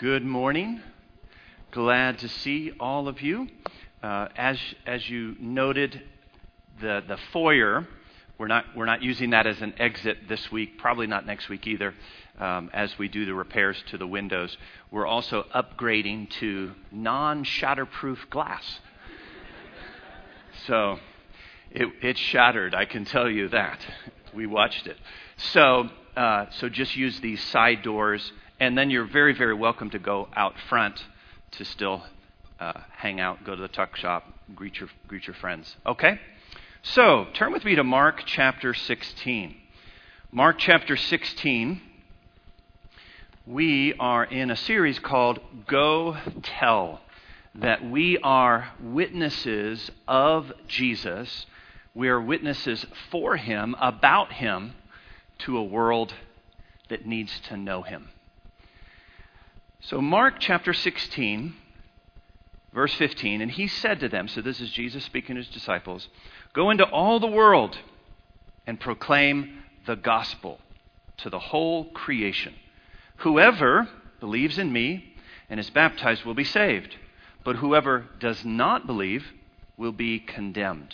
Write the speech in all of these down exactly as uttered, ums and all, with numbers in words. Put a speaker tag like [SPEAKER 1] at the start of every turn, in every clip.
[SPEAKER 1] Good morning. Glad to see all of you. Uh, as as you noted, the the foyer, we're not we're not using that as an exit this week. Probably not next week either. Um, as we do the repairs to the windows, we're also upgrading to non-shatterproof glass. So it it shattered. I can tell you that. We watched it. So uh, so just use these side doors. And then you're very, very welcome to go out front to still uh, hang out, go to the tuck shop, greet your greet your friends. Okay? So, turn with me to Mark chapter sixteen. Mark chapter sixteen, we are in a series called Go Tell, that we are witnesses of Jesus. We are witnesses for Him, about Him, to a world that needs to know Him. So Mark chapter sixteen, verse fifteen, and he said to them, so this is Jesus speaking to his disciples, go into all the world and proclaim the gospel to the whole creation. Whoever believes in me and is baptized will be saved, but whoever does not believe will be condemned.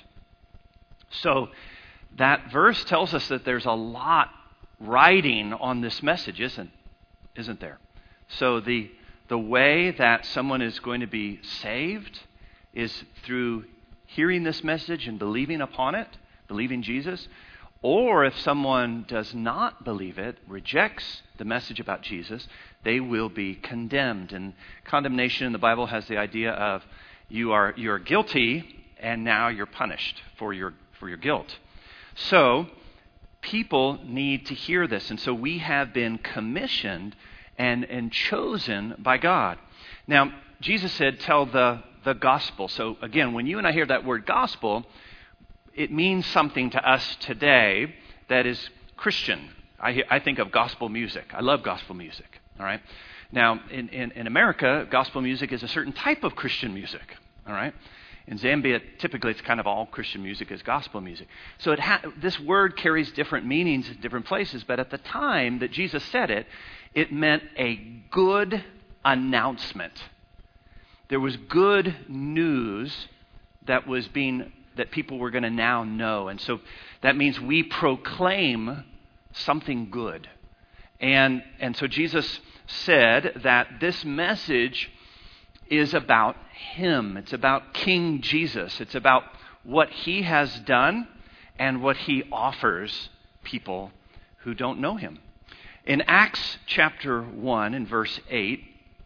[SPEAKER 1] So that verse tells us that there's a lot riding on this message, isn't, isn't there? So the the way that someone is going to be saved is through hearing this message and believing upon it, believing Jesus. Or if someone does not believe it, rejects the message about Jesus, they will be condemned. And condemnation in the Bible has the idea of you are you're guilty and now you're punished for your for your guilt. So people need to hear this. And so we have been commissioned And, and chosen by God. Now, Jesus said, tell the, the gospel. So again, when you and I hear that word gospel, it means something to us today that is Christian. I, I think of gospel music. I love gospel music. All right. Now, in, in, in America, gospel music is a certain type of Christian music. All right. In Zambia, typically it's kind of all Christian music is gospel music. So it ha- this word carries different meanings in different places, but at the time that Jesus said it, it meant a good announcement. There was good news that was being, that people were going to now know. And so that means we proclaim something good. And, and so Jesus said that this message is about Him. It's about King Jesus. It's about what He has done and what He offers people who don't know Him. In Acts chapter one and verse eight,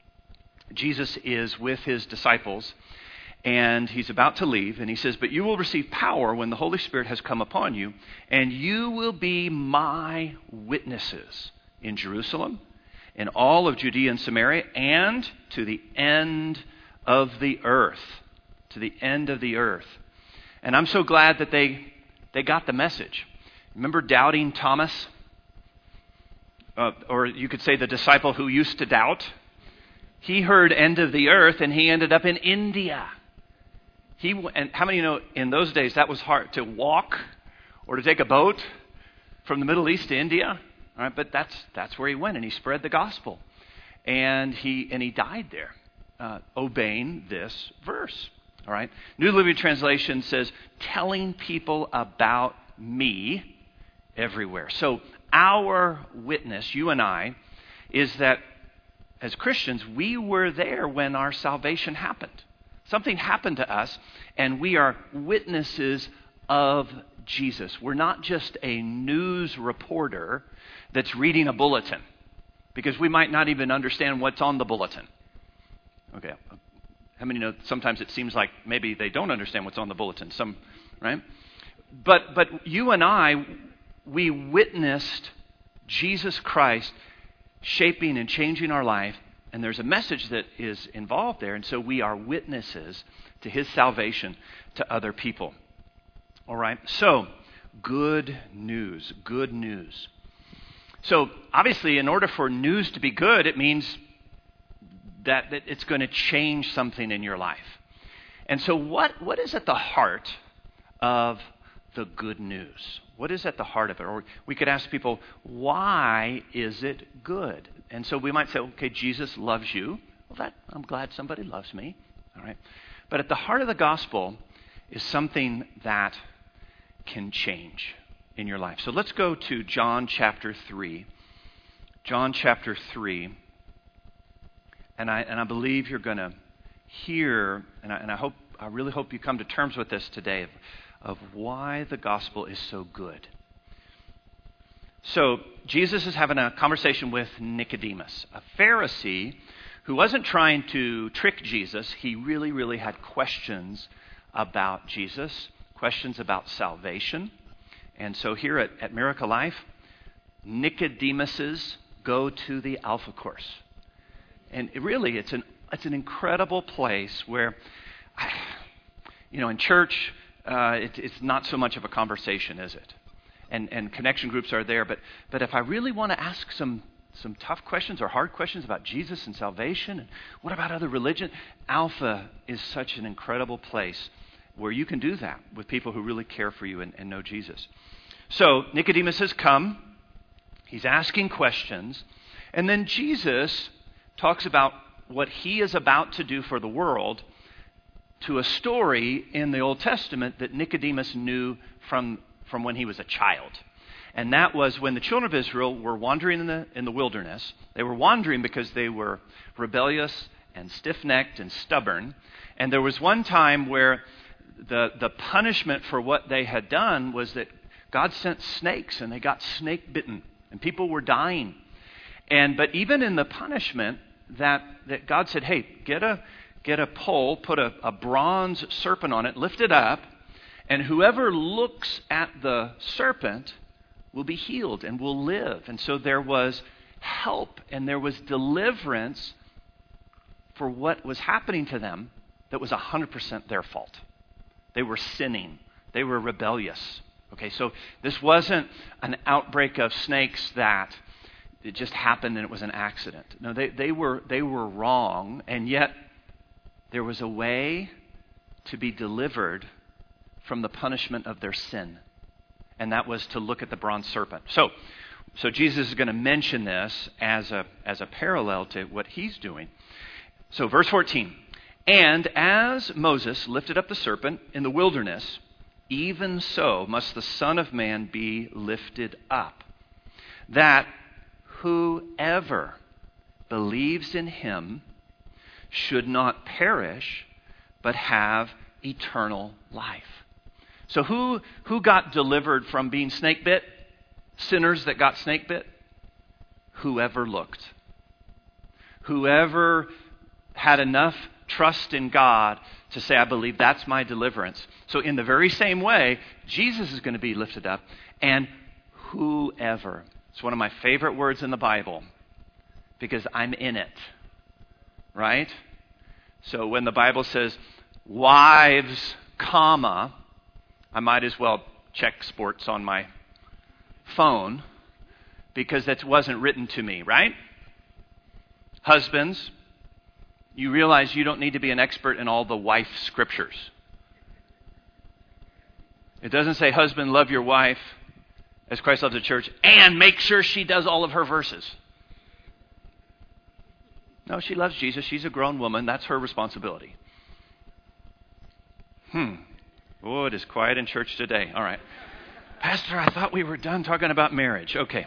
[SPEAKER 1] Jesus is with His disciples and He's about to leave, and He says, but you will receive power when the Holy Spirit has come upon you, and you will be my witnesses in Jerusalem, in all of Judea and Samaria, and to the end of the earth. To the end of the earth. And I'm so glad that they, they got the message. Remember doubting Thomas? Uh, or you could say the disciple who used to doubt. He heard end of the earth and he ended up in India. He and how many know in those days that was hard to walk or to take a boat from the Middle East to India? All right, but that's that's where he went, and he spread the gospel, and he and he died there, uh, obeying this verse. All right, New Living Translation says, "Telling people about me everywhere." So our witness, you and I, is that as Christians we were there when our salvation happened. Something happened to us, and we are witnesses of Jesus. We're not just a news reporter that's reading a bulletin, because we might not even understand what's on the bulletin. Okay, how many know sometimes it seems like maybe they don't understand what's on the bulletin? Some, right? But but you and I, we witnessed Jesus Christ shaping and changing our life, and there's a message that is involved there, and so we are witnesses to His salvation to other people. All right, so good news, good news. So obviously, in order for news to be good, it means that, that it's going to change something in your life. And so what, what is at the heart of the good news? What is at the heart of it? Or we could ask people, why is it good? And so we might say, okay, Jesus loves you. Well, that I'm glad somebody loves me. All right. But at the heart of the gospel is something that can change in your life. So let's go to John chapter three. John chapter three. And I and I believe you're going to hear, and I, and I hope I really hope you come to terms with this today, of, of why the gospel is so good. So Jesus is having a conversation with Nicodemus, a Pharisee who wasn't trying to trick Jesus. He really, really had questions about Jesus, questions about salvation. And so here at, at Miracle Life, Nicodemuses go to the Alpha Course. And it really, it's an it's an incredible place where, you know, in church, uh, it, it's not so much of a conversation, is it? And and connection groups are there, but but if I really want to ask some some tough questions or hard questions about Jesus and salvation, and what about other religion, Alpha is such an incredible place where you can do that with people who really care for you and, and know Jesus. So Nicodemus has come. He's asking questions. And then Jesus talks about what he is about to do for the world to a story in the Old Testament that Nicodemus knew from, from when he was a child. And that was when the children of Israel were wandering in the, in the wilderness. They were wandering because they were rebellious and stiff-necked and stubborn. And there was one time where the, the punishment for what they had done was that God sent snakes and they got snake bitten. And people were dying. And but even in the punishment, that, that God said, hey, get a get a pole, put a, a bronze serpent on it, lift it up, and whoever looks at the serpent will be healed and will live. And so there was help and there was deliverance for what was happening to them that was one hundred percent their fault. They were sinning. They were rebellious. Okay, so this wasn't an outbreak of snakes that it just happened and it was an accident. No, they, they were they were wrong, and yet there was a way to be delivered from the punishment of their sin. And that was to look at the bronze serpent. So so Jesus is going to mention this as a as a parallel to what he's doing. So verse fourteen. And as Moses lifted up the serpent in the wilderness, even so must the Son of Man be lifted up, that whoever believes in him should not perish, but have eternal life. So who, who got delivered from being snake bit? Sinners that got snake bit? Whoever looked. Whoever had enough trust in God to say, I believe that's my deliverance. So in the very same way, Jesus is going to be lifted up. And whoever. It's one of my favorite words in the Bible because I'm in it. Right? So when the Bible says wives, comma, I might as well check sports on my phone because that wasn't written to me, right? Husbands, you realize you don't need to be an expert in all the wife scriptures. It doesn't say, husband, love your wife as Christ loves the church, and make sure she does all of her verses. No, she loves Jesus. She's a grown woman. That's her responsibility. Hmm. Oh, it is quiet in church today. All right. Pastor, I thought we were done talking about marriage. Okay.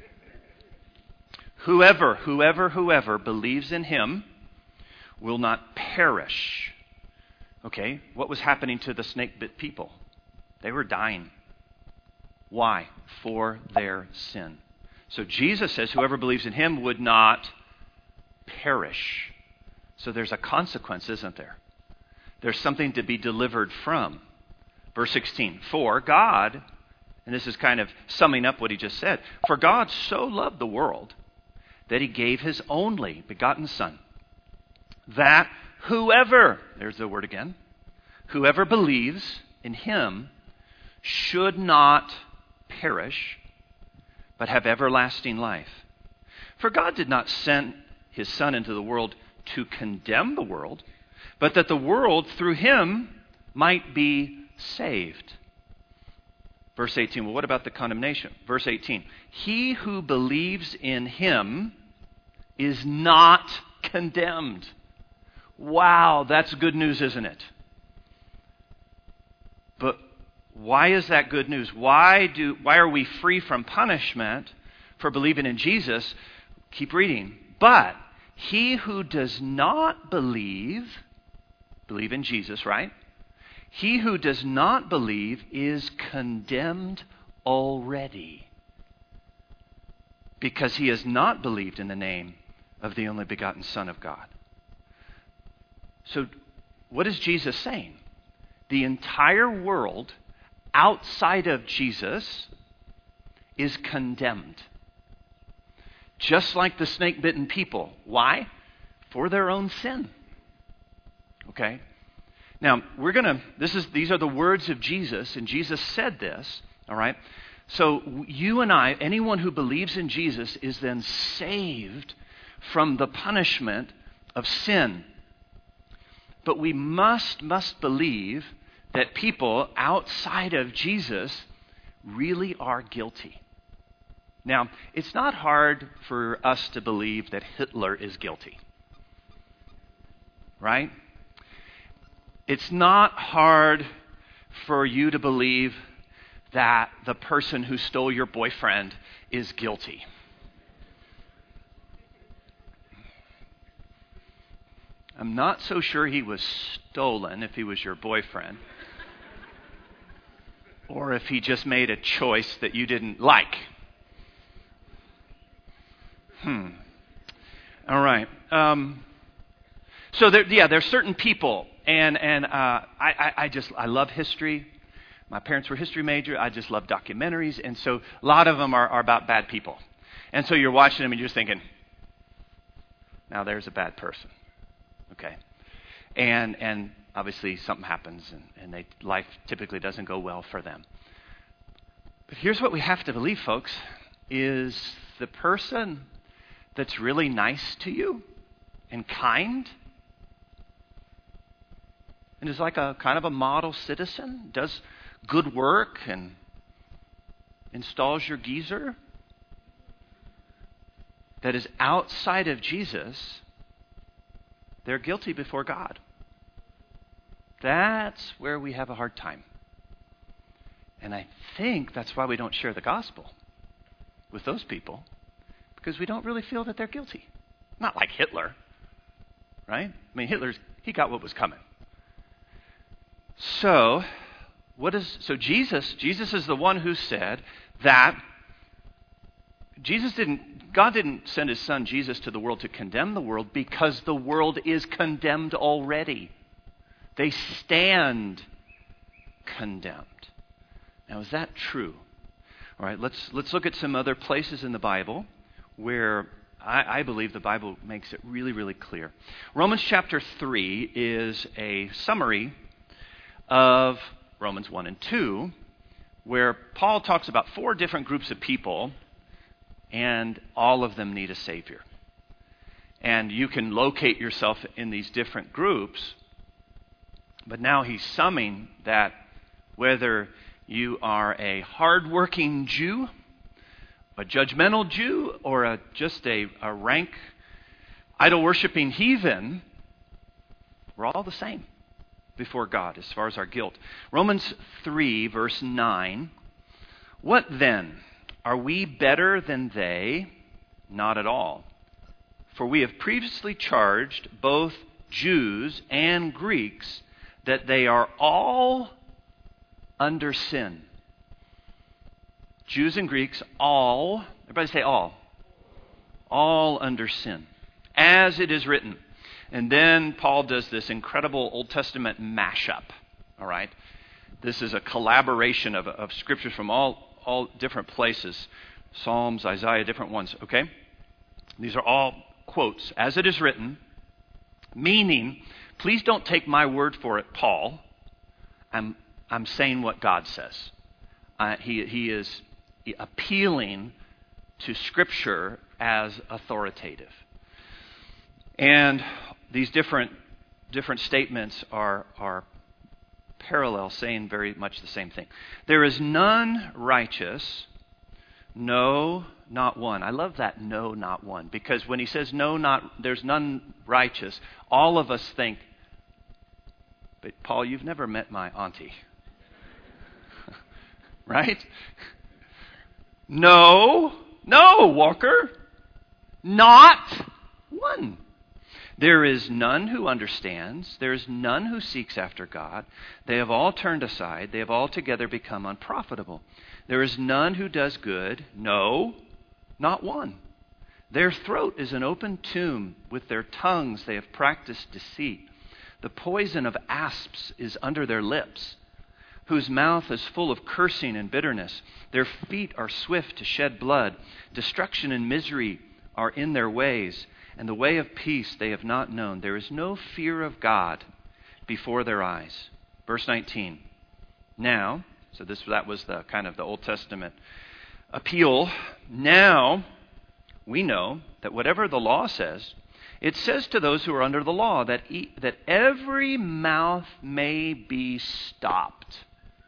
[SPEAKER 1] Whoever, whoever, whoever believes in him will not perish. Okay, what was happening to the snake-bit people? They were dying. Why? For their sin. So Jesus says whoever believes in him would not perish. So there's a consequence, isn't there? There's something to be delivered from. Verse sixteen, for God, and this is kind of summing up what he just said, for God so loved the world that he gave his only begotten Son, that whoever, there's the word again, whoever believes in him should not perish, but have everlasting life. For God did not send his Son into the world to condemn the world, but that the world through him might be saved. Verse eighteen, well, what about the condemnation? Verse eighteen, he who believes in him is not condemned. Wow, that's good news, isn't it? But why is that good news? Why do why are we free from punishment for believing in Jesus? Keep reading. But he who does not believe, believe in Jesus, right? He who does not believe is condemned already, because he has not believed in the name of the only begotten Son of God. So what is Jesus saying? The entire world outside of Jesus is condemned. Just like the snake-bitten people. Why? For their own sin. Okay? Now, we're going to, this is, these are the words of Jesus, and Jesus said this, all right? So you and I, anyone who believes in Jesus is then saved from the punishment of sin. But we must, must believe that people outside of Jesus really are guilty. Now, it's not hard for us to believe that Hitler is guilty, right? It's not hard for you to believe that the person who stole your boyfriend is guilty. I'm not so sure he was stolen if he was your boyfriend, or if he just made a choice that you didn't like. Hmm. All right. Um, so there, yeah, there's certain people, and and uh, I, I I just I love history. My parents were history major. I just love documentaries, and so a lot of them are, are about bad people. And so you're watching them, and you're just thinking, now there's a bad person, okay? And and obviously something happens, and and they life typically doesn't go well for them. But here's what we have to believe, folks: is the person that's really nice to you and kind, and is like a kind of a model citizen, does good work and installs your geyser, that is outside of Jesus, they're guilty before God. That's where we have a hard time. And I think that's why we don't share the gospel with those people, because we don't really feel that they're guilty. Not like Hitler, right? I mean, Hitler's, he got what was coming. So, what is, so Jesus, Jesus is the one who said that Jesus didn't, God didn't send his son Jesus to the world to condemn the world, because the world is condemned already. They stand condemned. Now, is that true? All right, let's let's look at some other places in the Bible where I, I believe the Bible makes it really, really clear. Romans chapter three is a summary of Romans one and two, where Paul talks about four different groups of people, and all of them need a Savior. And you can locate yourself in these different groups, but now he's summing that whether you are a hardworking Jew, a judgmental Jew, or a, just a, a rank idol-worshiping heathen, we're all the same before God as far as our guilt. Romans three, verse nine, what then? Are we better than they? Not at all. For we have previously charged both Jews and Greeks that they are all under sin. Jews and Greeks, all, everybody say all. All under sin. As it is written. And then Paul does this incredible Old Testament mashup. All right? This is a collaboration of, of scriptures from all, all different places. Psalms, Isaiah, different ones. Okay? These are all quotes. As it is written, meaning, please don't take my word for it, Paul. I'm I'm saying what God says. Uh, he he is appealing to Scripture as authoritative. And these different different statements are are parallel, saying very much the same thing. There is none righteous, no, not one. I love that no, not one, because when he says no, not, there's none righteous, all of us think, but Paul, you've never met my auntie. Right? No, no, Walker, not one. There is none who understands. There is none who seeks after God. They have all turned aside. They have altogether become unprofitable. There is none who does good. No, not one. Their throat is an open tomb. With their tongues they have practiced deceit. The poison of asps is under their lips, whose mouth is full of cursing and bitterness. Their feet are swift to shed blood. Destruction and misery are in their ways, and the way of peace they have not known. There is no fear of God before their eyes. Verse nineteen. Now, so this that was the kind of the Old Testament appeal. Now we know that whatever the law says, it says to those who are under the law that e- that every mouth may be stopped,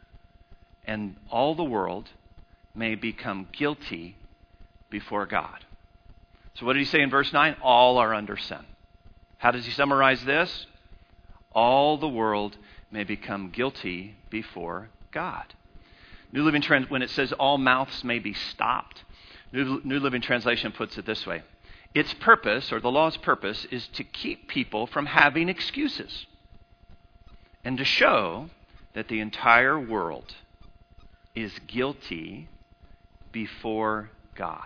[SPEAKER 1] and all the world may become guilty before God. So what did he say in verse nine? All are under sin. How does he summarize this? All the world may become guilty before God. New Living Trans, when it says all mouths may be stopped, New, New Living Translation puts it this way. Its purpose, or the law's purpose, is to keep people from having excuses and to show that the entire world is guilty before God.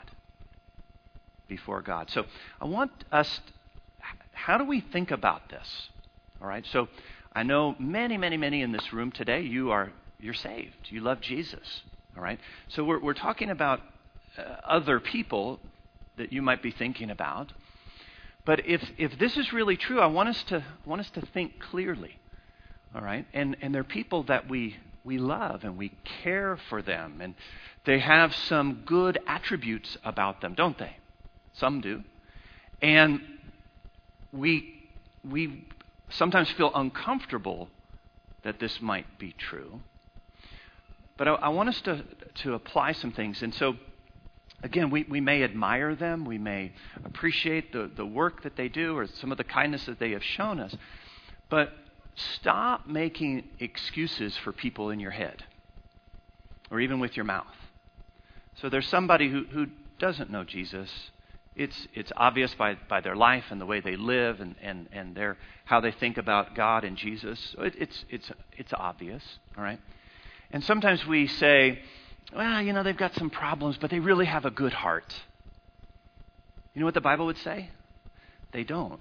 [SPEAKER 1] Before God. So I want us, how do we think about this? All right, so I know many, many, many in this room today, you are, you're saved. You love Jesus. All right, so we're, we're talking about uh, other people that you might be thinking about. But if if this is really true, I want us to want us to think clearly. All right, and and they're people that we we love and we care for them, and they have some good attributes about them, don't they? Some do. And we we sometimes feel uncomfortable that this might be true. But I, I want us to, to apply some things. And so, again, we, we may admire them. We may appreciate the, the work that they do or some of the kindness that they have shown us. But stop making excuses for people in your head or even with your mouth. So there's somebody who, who doesn't know Jesus. It's it's obvious by, by their life and the way they live and, and, and their how they think about God and Jesus. So it, it's it's it's obvious, all right? And sometimes we say, well, you know, they've got some problems, but they really have a good heart. You know what the Bible would say? They don't.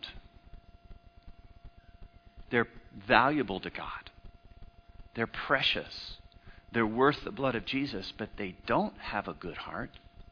[SPEAKER 1] They're valuable to God. They're precious. They're worth the blood of Jesus, but they don't have a good heart.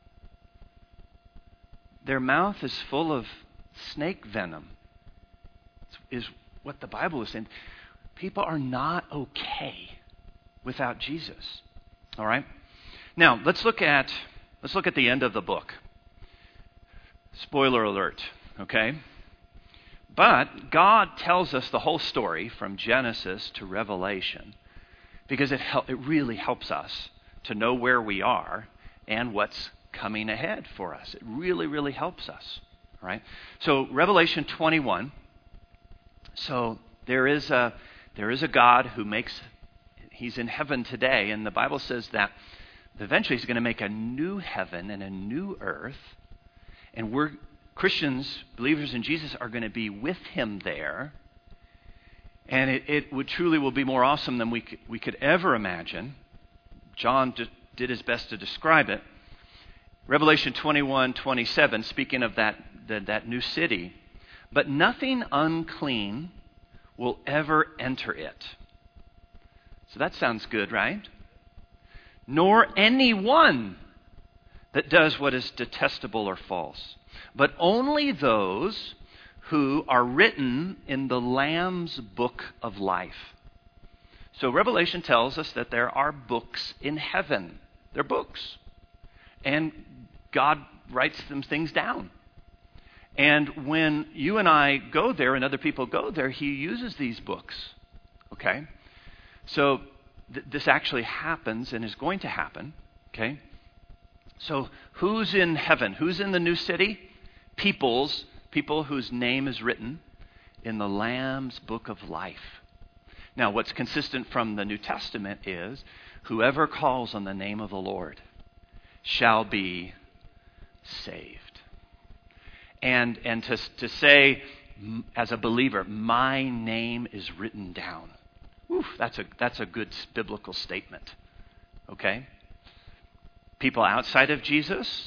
[SPEAKER 1] Their mouth is full of snake venom, is what the Bible is saying. People are not okay without Jesus. All right? Now, let's look at let's look at the end of the book. Spoiler alert, okay? But God tells us the whole story from Genesis to Revelation because it hel- it really helps us to know where we are and what's coming ahead for us. It really, really helps us. All right? So Revelation twenty-one. So there is a there is a God who makes, he's in heaven today, and the Bible says that eventually he's going to make a new heaven and a new earth, and we're Christians, believers in Jesus, are going to be with him there, and it, it would truly will be more awesome than we could, we could ever imagine. John d- did his best to describe it. Revelation twenty-one twenty-seven, speaking of that, that that new city, but nothing unclean will ever enter it. So that sounds good, right? Nor anyone that does what is detestable or false, but only those who are written in the Lamb's book of life. So Revelation tells us that there are books in heaven. They're books. And God writes them things down. And when you and I go there and other people go there, he uses these books. Okay? So th- this actually happens and is going to happen, okay? So who's in heaven? Who's in the new city? Peoples, people whose name is written in the Lamb's book of life. Now, what's consistent from the New Testament is whoever calls on the name of the Lord shall be saved. And and to, to say, as a believer, my name is written down. Oof, that's a that's a good biblical statement. Okay? People outside of Jesus,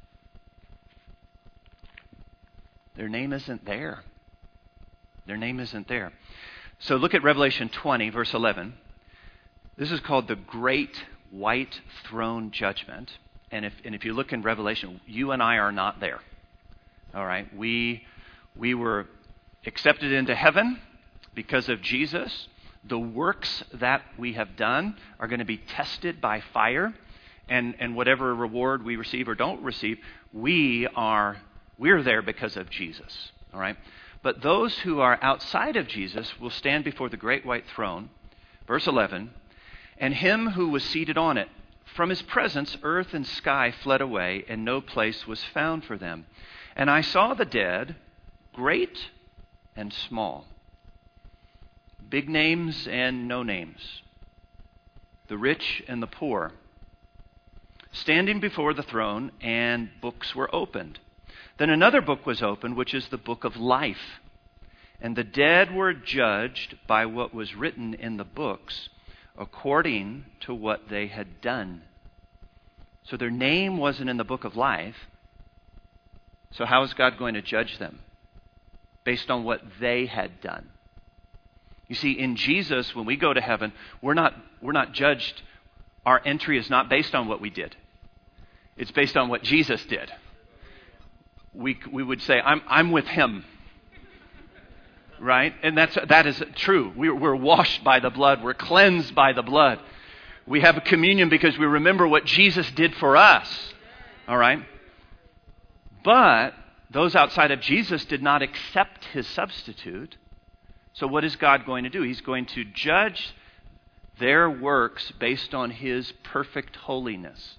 [SPEAKER 1] their name isn't there. Their name isn't there. So look at Revelation twenty, verse eleven. This is called the Great White Throne Judgment. And if and if you look in Revelation, you and I are not there. All right? We we were accepted into heaven because of Jesus. The works that we have done are going to be tested by fire. And, and whatever reward we receive or don't receive, we are we're there because of Jesus. All right? But those who are outside of Jesus will stand before the great white throne, verse eleven, and him who was seated on it. From his presence, earth and sky fled away, and no place was found for them. And I saw the dead, great and small, big names and no names, the rich and the poor, standing before the throne, and books were opened. Then another book was opened, which is the book of life. And the dead were judged by what was written in the books, according to what they had done. So their name wasn't in the book of life. So how is God going to judge them? Based on what they had done. You see, in Jesus, when we go to heaven, we're not we're not judged. Our entry is not based on what we did. It's based on what Jesus did. We we would say, I'm I'm with him. Right? And that's that is true. We're, we're washed by the blood. We're cleansed by the blood. We have a communion because we remember what Jesus did for us. All right? But those outside of Jesus did not accept his substitute. So what is God going to do? He's going to judge their works based on his perfect holiness.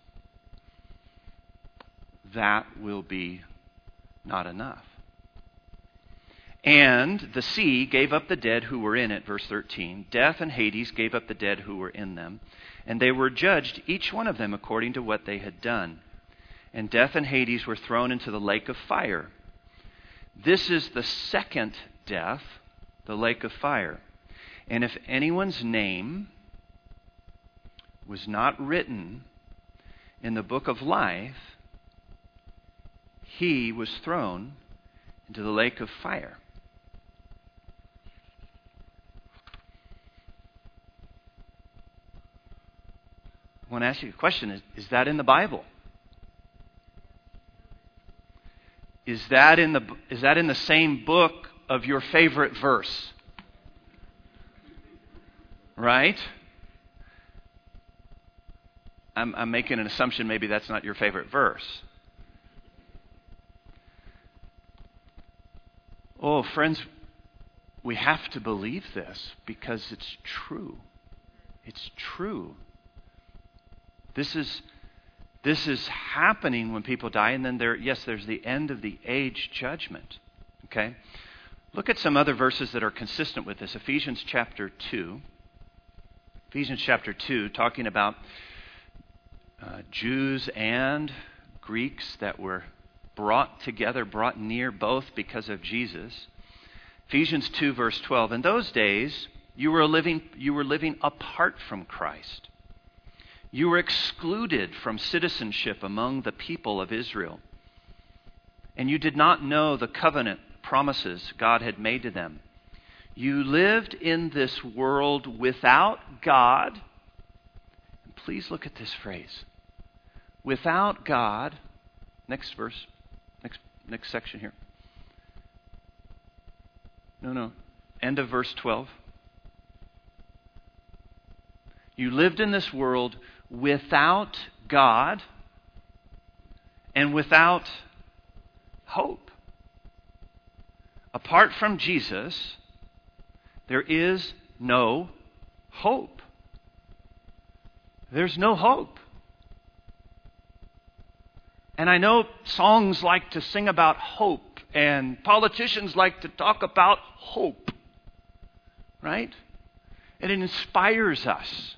[SPEAKER 1] That will be not enough. And the sea gave up the dead who were in it, verse thirteen. Death and Hades gave up the dead who were in them. And they were judged, each one of them, according to what they had done. And death and Hades were thrown into the lake of fire. This is the second death, the lake of fire. And if anyone's name was not written in the book of life, he was thrown into the lake of fire. I want to ask you a question. Is, is that in the Bible? Is that in the is that in the same book of your favorite verse? Right? I'm, I'm making an assumption maybe that's not your favorite verse. Oh, friends, we have to believe this because it's true. It's true. This is this is happening when people die, and then there, yes, there's the end of the age judgment. Okay? Look at some other verses that are consistent with this. Ephesians chapter two. Ephesians chapter two, talking about uh, Jews and Greeks that were brought together, brought near both because of Jesus. Ephesians two, verse twelve. In those days, you were living, you were living apart from Christ. You were excluded from citizenship among the people of Israel. And you did not know the covenant promises God had made to them. You lived in this world without God. And please look at this phrase. Without God. Next verse. Next, next section here. No, no. End of verse twelve. You lived in this world without God and without hope. Apart from Jesus, there is no hope. there's no hope. And I know songs like to sing about hope, and politicians like to talk about hope, right? And it inspires us.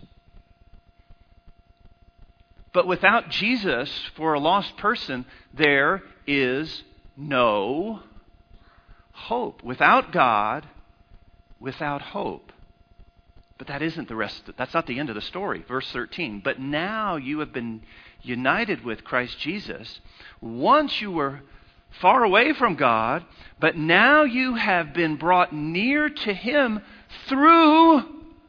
[SPEAKER 1] But without Jesus, for a lost person, there is no hope. Without God, without hope. But that isn't the rest. That's not the end of the story. Verse thirteen. But now you have been united with Christ Jesus. Once you were far away from God, but now you have been brought near to Him through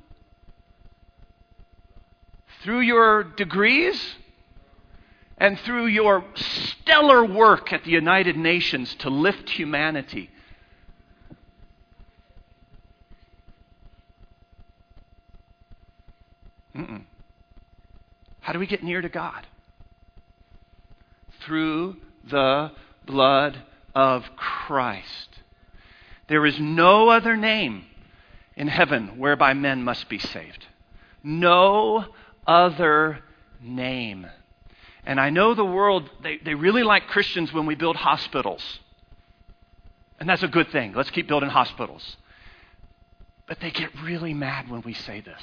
[SPEAKER 1] through your degrees and through your stellar work at the United Nations to lift humanity. Mm-mm. How do we get near to God? Through the blood of Christ. There is no other name in heaven whereby men must be saved. No other name. And I know the world, they, they really like Christians when we build hospitals. And that's a good thing. Let's keep building hospitals. But they get really mad when we say this.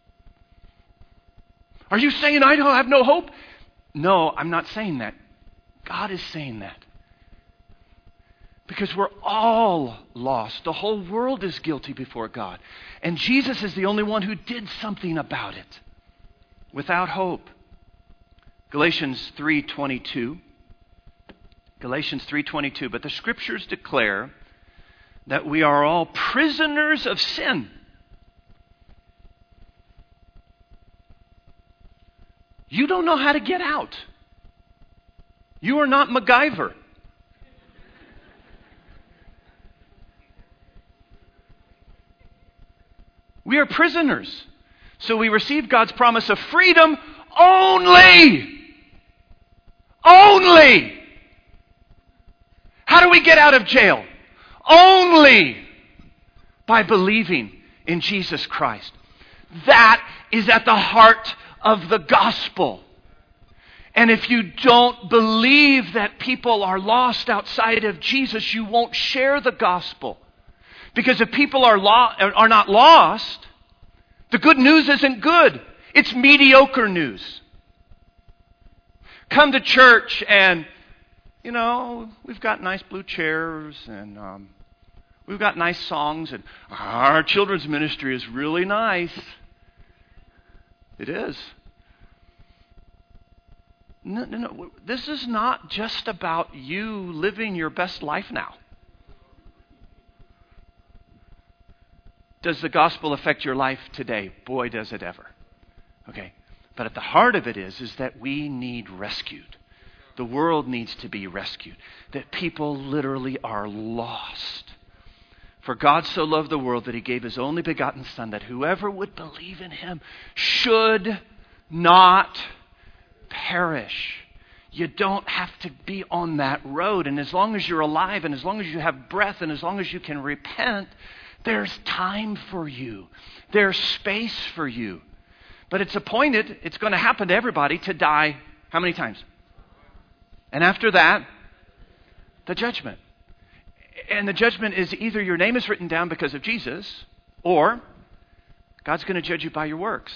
[SPEAKER 1] Are you saying I don't have no hope? No, I'm not saying that. God is saying that. Because we're all lost. The whole world is guilty before God. And Jesus is the only one who did something about it. Without hope. Galatians three twenty-two. Galatians three twenty-two. But the Scriptures declare that we are all prisoners of sin. You don't know how to get out. You are not MacGyver. We are prisoners. So we receive God's promise of freedom only. Only. How do we get out of jail? Only by believing in Jesus Christ. That is at the heart of the gospel. And if you don't believe that people are lost outside of Jesus, you won't share the gospel. Because if people are lo- are not lost, the good news isn't good. It's mediocre news. Come to church and, you know, we've got nice blue chairs and um, we've got nice songs and our children's ministry is really nice. It is. No, no, no. This is not just about you living your best life now. Does the gospel affect your life today? Boy, does it ever. Okay. But at the heart of it is, is that we need rescued. The world needs to be rescued. That people literally are lost. For God so loved the world that He gave His only begotten Son, that whoever would believe in Him should not perish. You don't have to be on that road. And as long as you're alive, and as long as you have breath, and as long as you can repent, there's time for you. There's space for you. But it's appointed, it's going to happen to everybody to die how many times? And after that, the judgment. And the judgment is either your name is written down because of Jesus, or God's going to judge you by your works.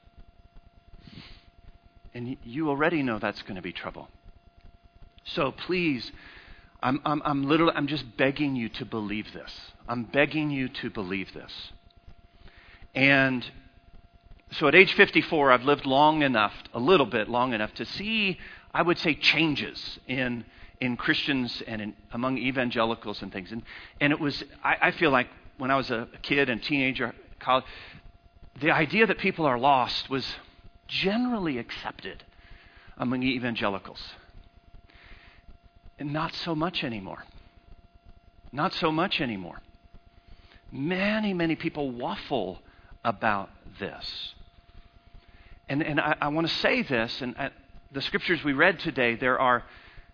[SPEAKER 1] And you already know that's going to be trouble. So please, I'm, I'm, I'm literally, I'm just begging you to believe this. I'm begging you to believe this. And so at age fifty-four, I've lived long enough, a little bit long enough, to see, I would say, changes in in Christians and in, among evangelicals and things. And and it was, I, I feel like when I was a kid and teenager, college, the idea that people are lost was generally accepted among evangelicals. And not so much anymore. Not so much anymore. Many, many people waffle about this. And and I, I want to say this, and uh, the scriptures we read today, there are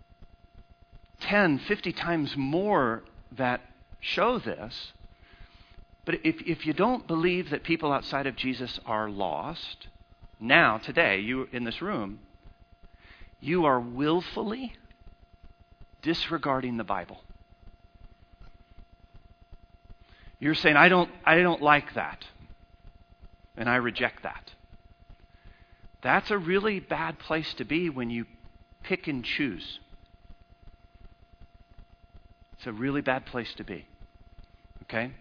[SPEAKER 1] ten, fifty times more that show this. But if, if you don't believe that people outside of Jesus are lost, now, today, you in this room, you are willfully disregarding the Bible. You're saying, I don't, I don't like that. And I reject that. That's a really bad place to be when you pick and choose. It's a really bad place to be. Okay?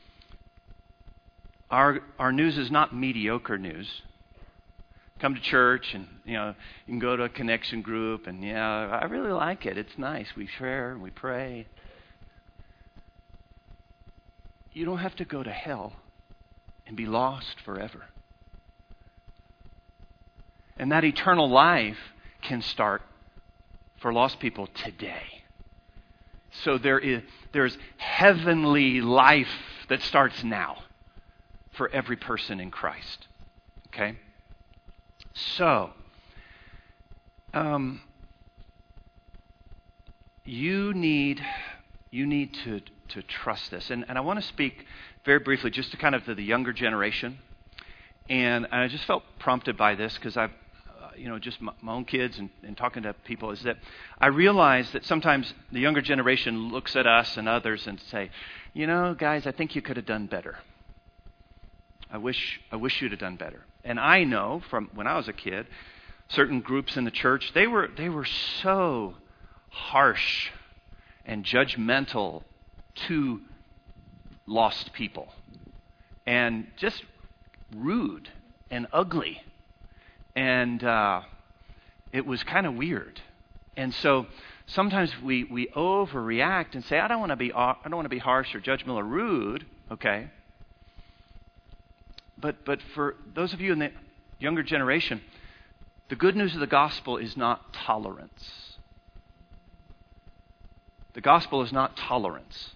[SPEAKER 1] Our our news is not mediocre news. Come to church and, you know, you can go to a connection group and, yeah, I really like it. It's nice. We share and we pray. You don't have to go to hell and be lost forever. And that eternal life can start for lost people today. So there is there's heavenly life that starts now for every person in Christ. Okay? So, um, you need you need to to trust this, and and I want to speak very briefly just to kind of to the younger generation, and I just felt prompted by this because I've uh, you know just my, my own kids and, and talking to people is that I realize that sometimes the younger generation looks at us and others and say, you know, guys, I think you could have done better. I wish I wish you'd have done better. And I know from when I was a kid, certain groups in the church, they were they were so harsh and judgmental to lost people. And just rude and ugly. And uh, it was kind of weird. And so sometimes we, we overreact and say, I don't want to be I don't want to be harsh or judgmental or rude, okay? But but for those of you in the younger generation, the good news of the gospel is not tolerance. The gospel is not tolerance.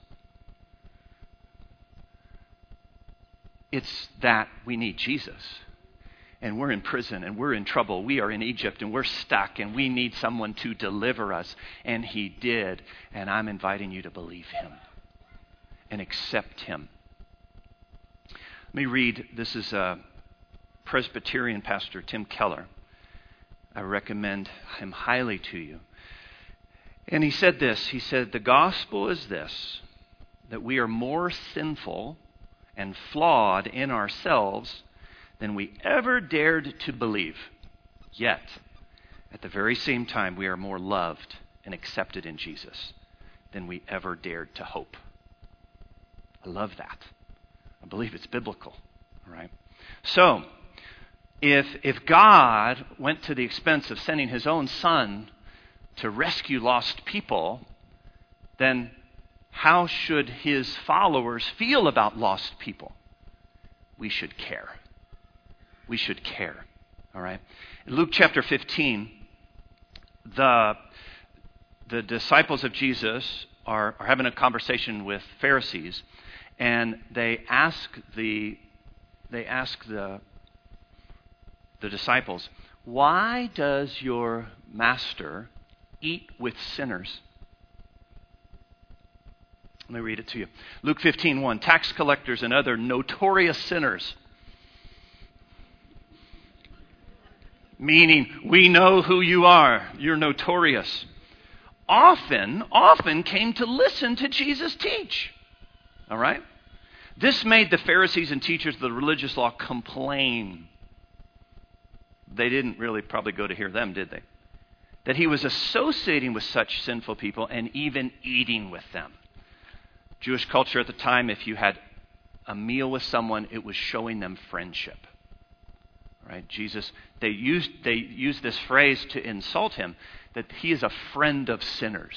[SPEAKER 1] It's that we need Jesus. And we're in prison and we're in trouble. We are in Egypt and we're stuck and we need someone to deliver us. And he did. And I'm inviting you to believe him and accept him. Let me read. This is a Presbyterian pastor, Tim Keller. I recommend him highly to you. And he said this. He said, the gospel is this, that we are more sinful and flawed in ourselves than we ever dared to believe. Yet, at the very same time, we are more loved and accepted in Jesus than we ever dared to hope. I love that. I believe it's biblical, all right? So, if if God went to the expense of sending his own son to rescue lost people, then how should his followers feel about lost people? We should care. We should care, all right? In Luke chapter fifteen, the, the disciples of Jesus are, are having a conversation with Pharisees, and they ask the they ask the the disciples, why does your master eat with sinners? Let me read it to you. Luke fifteen one, tax collectors and other notorious sinners. Meaning, we know who you are. You're notorious. Often, often came to listen to Jesus teach. All right? This made the Pharisees and teachers of the religious law complain. They didn't really probably go to hear them, did they? That he was associating with such sinful people and even eating with them. Jewish culture at the time, if you had a meal with someone, it was showing them friendship. Right? Jesus, they used they used this phrase to insult him, that he is a friend of sinners.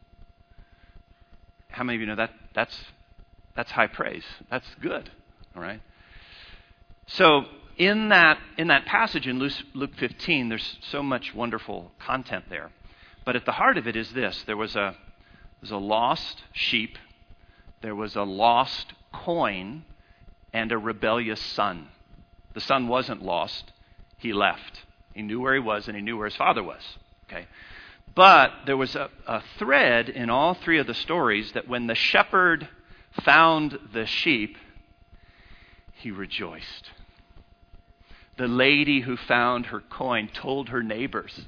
[SPEAKER 1] How many of you know that that's that's high praise? That's good. All right. So in that in that passage in Luke, Luke fifteen, there's so much wonderful content there. But at the heart of it is this: there was a there was a lost sheep, there was a lost coin, and a rebellious son. The son wasn't lost. He left. He knew where he was and he knew where his father was. Okay, but there was a, a thread in all three of the stories that when the shepherd found the sheep, he rejoiced. The lady who found her coin told her neighbors,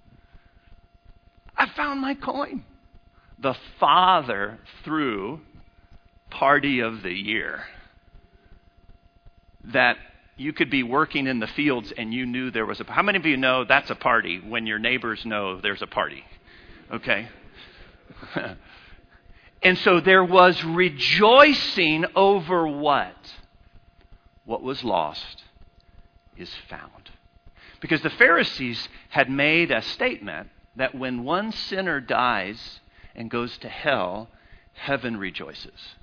[SPEAKER 1] I found my coin. The father threw party of the year. That you could be working in the fields and you knew there was a... How many of you know that's a party when your neighbors know there's a party? Okay. And so there was rejoicing over what? What was lost is found. Because the Pharisees had made a statement that when one sinner dies and goes to hell, heaven rejoices.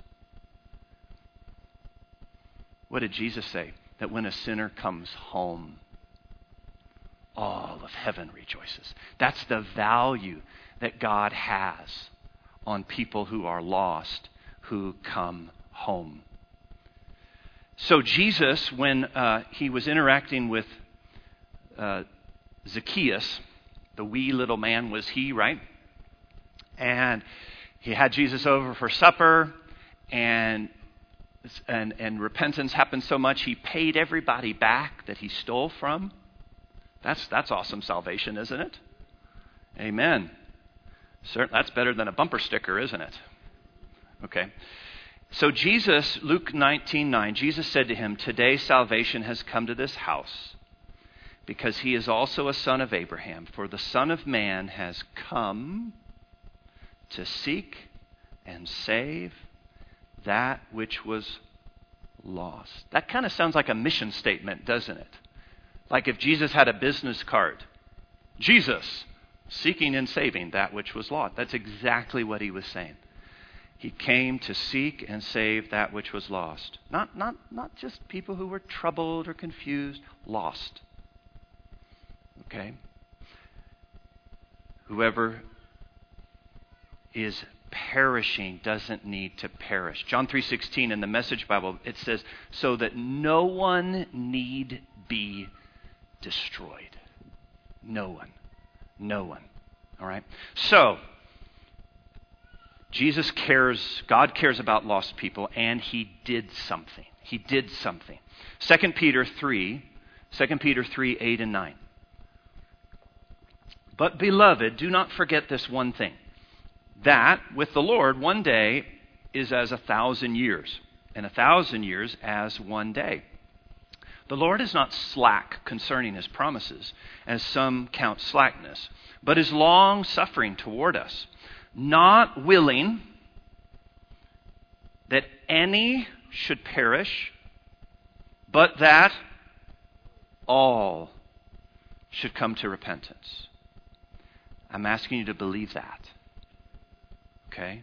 [SPEAKER 1] What did Jesus say? That when a sinner comes home, all of heaven rejoices. That's the value that God has on people who are lost, who come home. So Jesus, when uh, he was interacting with uh, Zacchaeus, the wee little man was he, right? And he had Jesus over for supper, and and and repentance happened so much he paid everybody back that he stole from. That's that's awesome salvation, isn't it? Amen. Certainly, that's better than a bumper sticker, isn't it? Okay. So Jesus, Luke nineteen nine, Jesus said to him, today salvation has come to this house, because he is also a son of Abraham. For the Son of Man has come to seek and save that which was lost. That kind of sounds like a mission statement, doesn't it? Like if Jesus had a business card. Jesus, seeking and saving that which was lost. That's exactly what he was saying. He came to seek and save that which was lost. Not, not, not just people who were troubled or confused, lost. Okay? Whoever is perishing doesn't need to perish. John three sixteen in the Message Bible, it says, so that no one need be destroyed. No one. No one. All right? So, Jesus cares, God cares about lost people, and he did something. He did something. Second Peter three, Second Peter three, eight and nine. But beloved, do not forget this one thing, that with the Lord one day is as a thousand years, and a thousand years as one day. The Lord is not slack concerning his promises, as some count slackness, but is long-suffering toward us, not willing that any should perish, but that all should come to repentance. I'm asking you to believe that. Okay?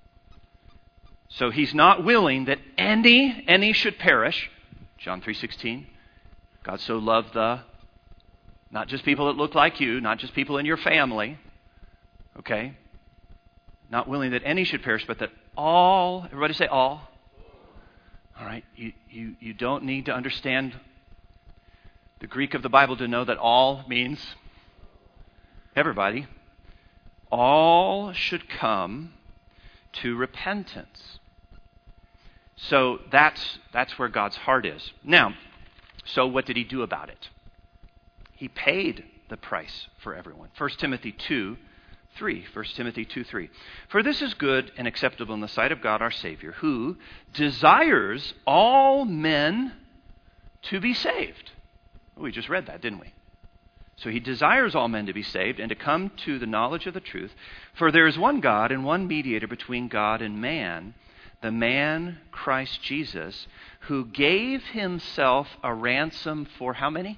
[SPEAKER 1] So he's not willing that any, any should perish. John three sixteen. God so loved the, not just people that look like you, not just people in your family. Okay? Not willing that any should perish, but that all, everybody say all. All right? You, you, you don't need to understand the Greek of the Bible to know that all means everybody. All should come to repentance. So that's that's where God's heart is. Now, so what did he do about it? He paid the price for everyone. First Timothy two, three. First Timothy two, three. For this is good and acceptable in the sight of God our Savior, who desires all men to be saved. We just read that, didn't we? So he desires all men to be saved and to come to the knowledge of the truth. For there is one God and one mediator between God and man, the man Christ Jesus, who gave himself a ransom for how many?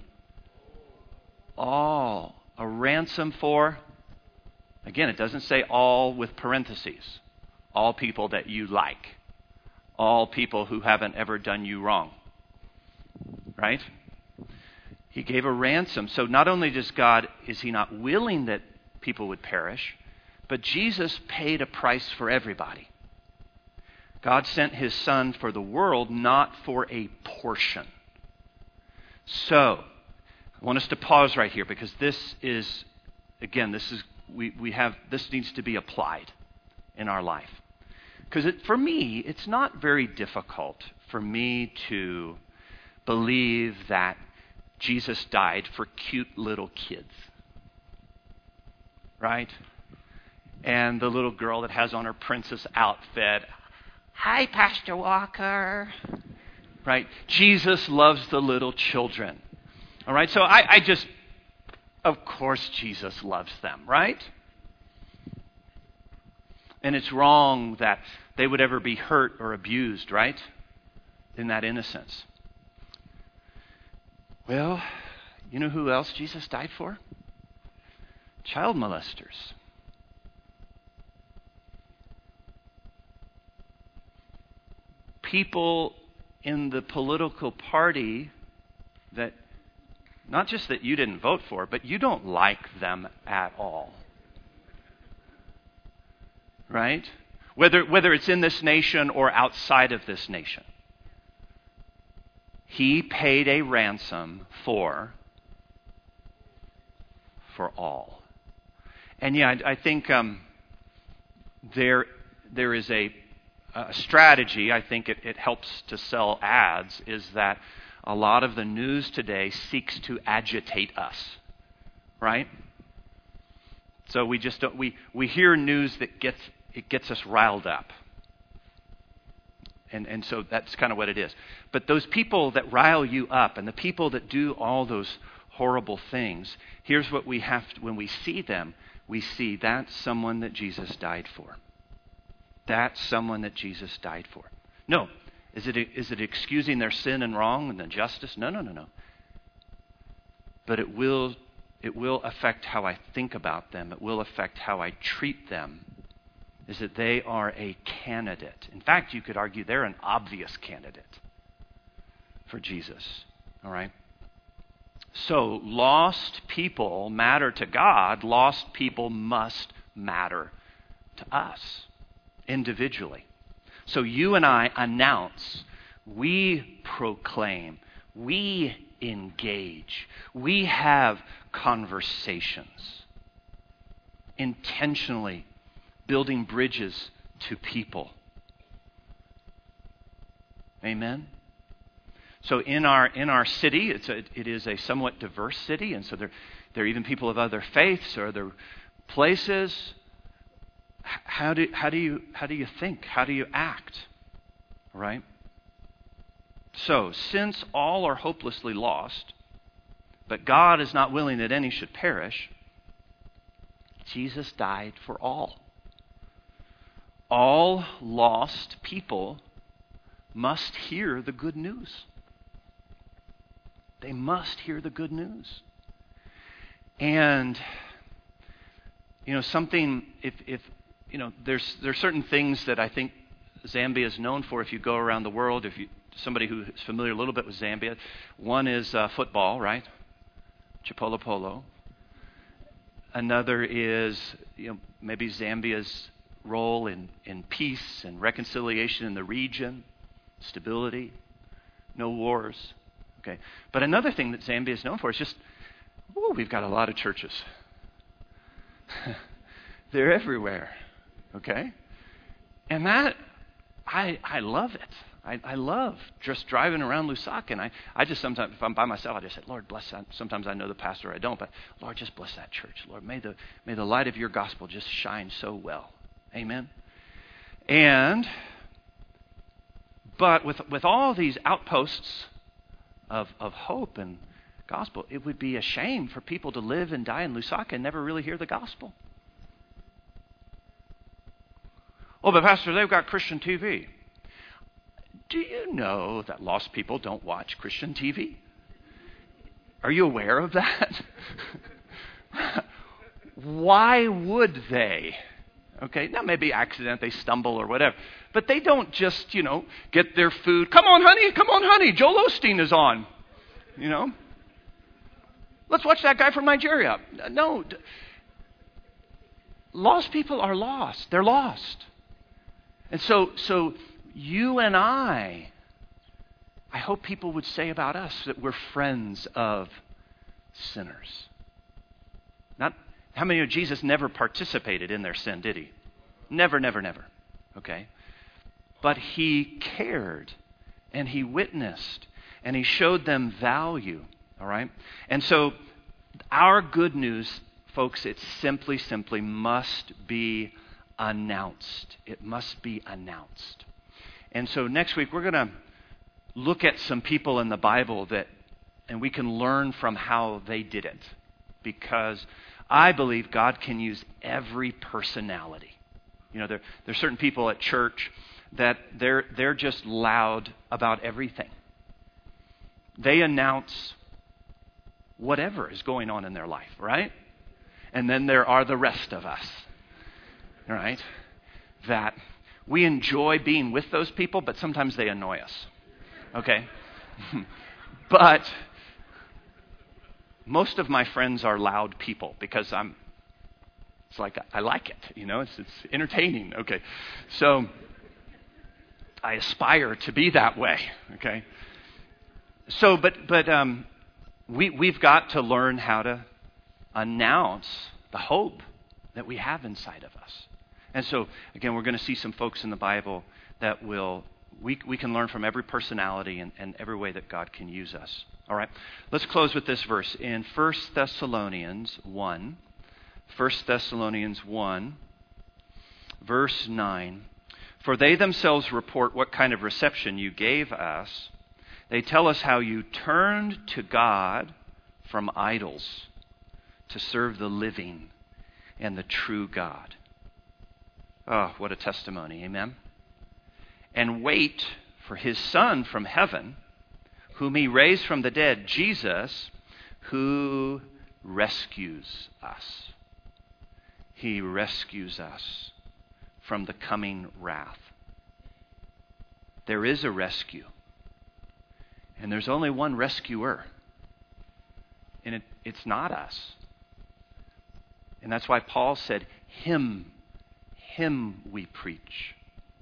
[SPEAKER 1] All. A ransom for, again, it doesn't say all with parentheses. All people that you like. All people who haven't ever done you wrong. Right? He gave a ransom. So not only does God, is he not willing that people would perish, but Jesus paid a price for everybody. God sent his Son for the world, not for a portion. So, I want us to pause right here because this is, again, this is we, we have this needs to be applied in our life. Because it, for me, it's not very difficult for me to believe that Jesus died for cute little kids. Right? And the little girl that has on her princess outfit. Hi, Pastor Walker. Right? Jesus loves the little children. All right? So I, I just, of course Jesus loves them, right? And it's wrong that they would ever be hurt or abused, right? In that innocence. Well, you know who else Jesus died for? Child molesters. People in the political party that, not just that you didn't vote for, but you don't like them at all. Right? Whether, whether it's in this nation or outside of this nation. He paid a ransom for, for all. And yeah, I, I think um, there there is a, a strategy, I think it, it helps to sell ads, is that a lot of the news today seeks to agitate us. Right? So we just don't, we, we hear news that gets it gets us riled up. And and so that's kind of what it is. But those people that rile you up and the people that do all those horrible things, here's what we have to, when we see them, we see that's someone that Jesus died for. That's someone that Jesus died for. No. Is it is it excusing their sin and wrong and injustice? No, no, no, no. But it will it will affect how I think about them. It will affect how I treat them. Is that they are a candidate. In fact, you could argue they're an obvious candidate for Jesus. All right? So, lost people matter to God. Lost people must matter to us individually. So you and I announce, we proclaim, we engage, we have conversations intentionally building bridges to people. Amen? So in our in our city, it's a, it is a somewhat diverse city, and so there, there are even people of other faiths or other places. How do how do you how do you think? How do you act? Right? So, since all are hopelessly lost, but God is not willing that any should perish, Jesus died for all. All lost people must hear the good news. They must hear the good news. And, you know, something, if, if you know, there's there's certain things that I think Zambia is known for if you go around the world, if you somebody who is familiar a little bit with Zambia. One is uh, football, right? Chipolo Polo. Another is, you know, maybe Zambia's role in, in peace and reconciliation in the region, stability, no wars. Okay, but another thing that Zambia is known for is just, oh, we've got a lot of churches. They're everywhere. Okay, and that I I love it. I, I love just driving around Lusaka, and I, I just sometimes, if I'm by myself, I just say, Lord, bless that. Sometimes I know the pastor, I don't, but Lord, just bless that church. Lord, may the may the light of your gospel just shine so well. Amen. And, but with with all these outposts of of hope and gospel, it would be a shame for people to live and die in Lusaka and never really hear the gospel. Oh, but Pastor, they've got Christian T V. Do you know that lost people don't watch Christian T V? Are you aware of that? Why would they? Okay, now maybe accident, they stumble or whatever. But they don't just, you know, get their food. Come on, honey, come on, honey. Joel Osteen is on. You know? Let's watch that guy from Nigeria. No. Lost people are lost. They're lost. And so, so you and I, I hope people would say about us that we're friends of sinners. Not how many of Jesus never participated in their sin, did he? Never, never, never. Okay? But he cared, and he witnessed, and he showed them value. All right? And so our good news, folks, it simply, simply must be announced. It must be announced. And so next week we're going to look at some people in the Bible that, and we can learn from how they did it. Because I believe God can use every personality. You know, there, there are certain people at church that they're, they're just loud about everything. They announce whatever is going on in their life, right? And then there are the rest of us, right? That we enjoy being with those people, but sometimes they annoy us, okay? But most of my friends are loud people because I'm, it's like I like it, you know, it's, it's entertaining, okay? So I aspire to be that way, okay? So, but, but, um, We, we've got to learn how to announce the hope that we have inside of us. And so, again, we're going to see some folks in the Bible that will, we, we can learn from every personality and, and every way that God can use us. All right, let's close with this verse. In First Thessalonians one, First Thessalonians one, verse nine, for they themselves report what kind of reception you gave us. They tell us how you turned to God from idols to serve the living and the true God. Oh, what a testimony. Amen. And wait for his Son from heaven, whom he raised from the dead, Jesus, who rescues us. He rescues us from the coming wrath. There is a rescue. And there's only one rescuer. And it, it's not us. And that's why Paul said, Him, Him we preach.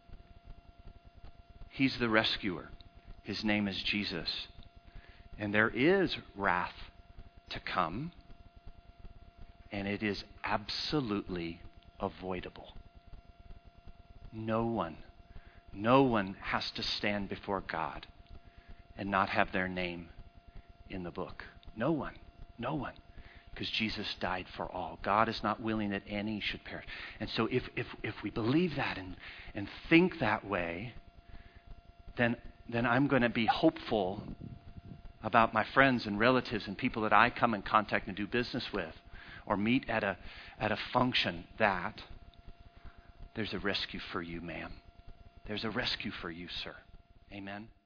[SPEAKER 1] He's the rescuer. His name is Jesus. And there is wrath to come. And it is absolutely avoidable. No one, no one has to stand before God and not have their name in the book. No one. No one. Because Jesus died for all. God is not willing that any should perish. And so if if if we believe that and, and think that way, then then I'm going to be hopeful about my friends and relatives and people that I come in contact and do business with or meet at a at a function, that there's a rescue for you, ma'am. There's a rescue for you, sir. Amen.